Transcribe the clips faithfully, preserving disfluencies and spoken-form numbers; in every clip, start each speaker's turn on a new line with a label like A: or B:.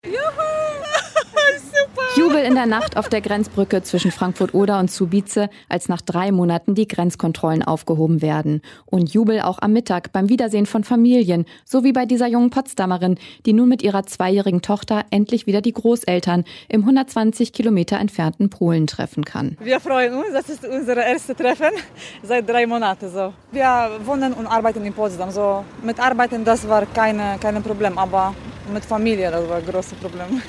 A: Jubel in der Nacht auf der Grenzbrücke zwischen Frankfurt-Oder und Słubice, als nach drei Monaten die Grenzkontrollen aufgehoben werden. Und Jubel auch am Mittag beim Wiedersehen von Familien, so wie bei dieser jungen Potsdamerin, die nun mit ihrer zweijährigen Tochter endlich wieder die Großeltern im hundertzwanzig Kilometer entfernten Polen treffen kann.
B: Wir freuen uns, das ist unser erstes Treffen seit drei Monaten. So. Wir wohnen und arbeiten in Potsdam. So. Mit Arbeiten, das war keine, kein Problem, aber mit Familie, das war ein großes Problem.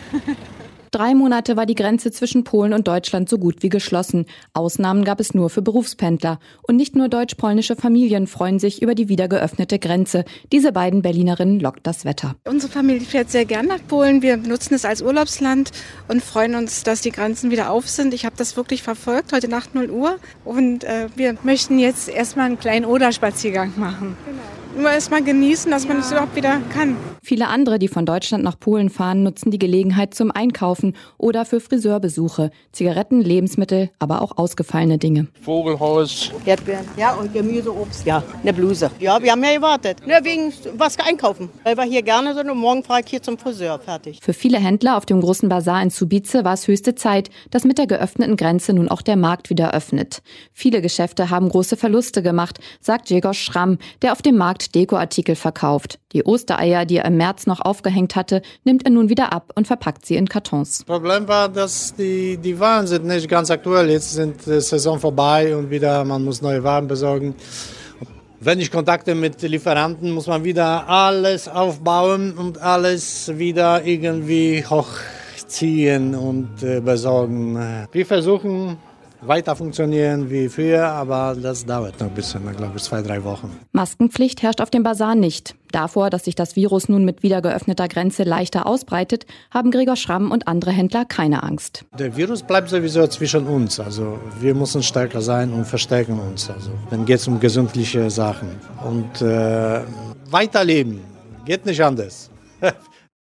A: Drei Monate war die Grenze zwischen Polen und Deutschland so gut wie geschlossen. Ausnahmen gab es nur für Berufspendler. Und nicht nur deutsch-polnische Familien freuen sich über die wieder geöffnete Grenze. Diese beiden Berlinerinnen lockt das Wetter.
C: Unsere Familie fährt sehr gern nach Polen. Wir nutzen es als Urlaubsland und freuen uns, dass die Grenzen wieder auf sind. Ich habe das wirklich verfolgt, heute Nacht null Uhr. Und äh, wir möchten jetzt erstmal einen kleinen Oder-Spaziergang machen. Genau. Nur erstmal genießen, dass man es ja. überhaupt wieder kann.
A: Viele andere, die von Deutschland nach Polen fahren, nutzen die Gelegenheit zum Einkaufen oder für Friseurbesuche. Zigaretten, Lebensmittel, aber auch ausgefallene Dinge.
D: Vogelhaus.
E: Erdbeeren. Ja, und Gemüse, Obst. Ja, eine Bluse. Ja, wir haben ja gewartet. Nur wegen was einkaufen. Weil wir hier gerne sind und morgen fahre ich hier zum Friseur. Fertig.
A: Für viele Händler auf dem großen Bazar in Słubice war es höchste Zeit, dass mit der geöffneten Grenze nun auch der Markt wieder öffnet. Viele Geschäfte haben große Verluste gemacht, sagt Grzegorz Schramm, der auf dem Markt Dekoartikel verkauft. Die Ostereier, die er im März noch aufgehängt hatte, nimmt er nun wieder ab und verpackt sie in Kartons.
D: Das Problem war, dass die, die Waren sind nicht ganz aktuell. Jetzt sind die Saison vorbei und wieder man muss neue Waren besorgen. Wenn ich Kontakte mit Lieferanten, muss man wieder alles aufbauen und alles wieder irgendwie hochziehen und äh, besorgen. Wir versuchen weiter funktionieren wie früher, aber das dauert noch ein bisschen, glaube ich, zwei, drei Wochen.
A: Maskenpflicht herrscht auf dem Bazar nicht. Davor, dass sich das Virus nun mit wieder geöffneter Grenze leichter ausbreitet, haben Grzegorz Schramm und andere Händler keine Angst.
D: Der Virus bleibt sowieso zwischen uns. Also wir müssen stärker sein und verstärken uns. Also dann geht es um gesundliche Sachen. Und äh, weiterleben geht nicht anders.